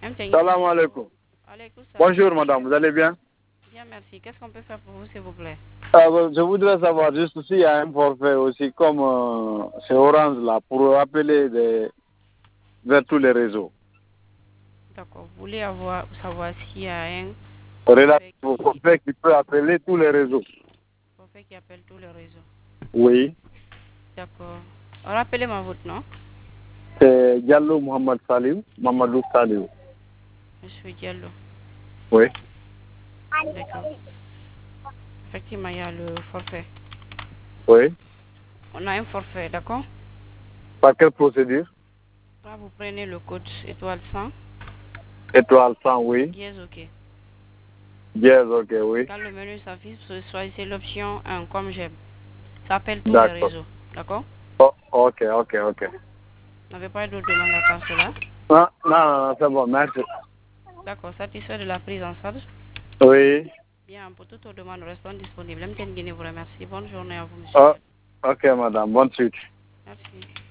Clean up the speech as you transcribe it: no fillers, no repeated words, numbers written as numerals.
Salam alaikum. Bonjour madame, vous allez bien? Bien, merci. Qu'est-ce qu'on peut faire pour vous, s'il vous plaît? Je voudrais savoir juste s'il y a un forfait aussi comme chez Orange là pour appeler vers tous les réseaux. D'accord. Vous voulez savoir s'il y a un forfait qui peut appeler tous les réseaux. Forfait qui appelle tous les réseaux. Oui. D'accord. Rappelez-moi votre nom. C'est Diallo Mohamed Salim, Mamadou Salim. Monsieur Diallo. Oui. D'accord. Effectivement, il y a le forfait. Oui. On a un forfait, d'accord? Par quelle procédure? Là, vous prenez le code étoile 100. Étoile 100, oui. Dièse, ok. Dièse, ok, oui. Quand le menu s'affiche, choisissez l'option 1 comme j'aime. Ça appelle tous les réseaux, d'accord? Ok. Vous n'avez pas d'autres demandes à part cela? Non, c'est bon, merci. D'accord, satisfait de la prise en charge? Oui. Bien, pour toutes vos demandes, restons disponibles. M. Guinée vous remercie. Bonne journée à vous, monsieur. Ok, madame, bonne suite. Merci.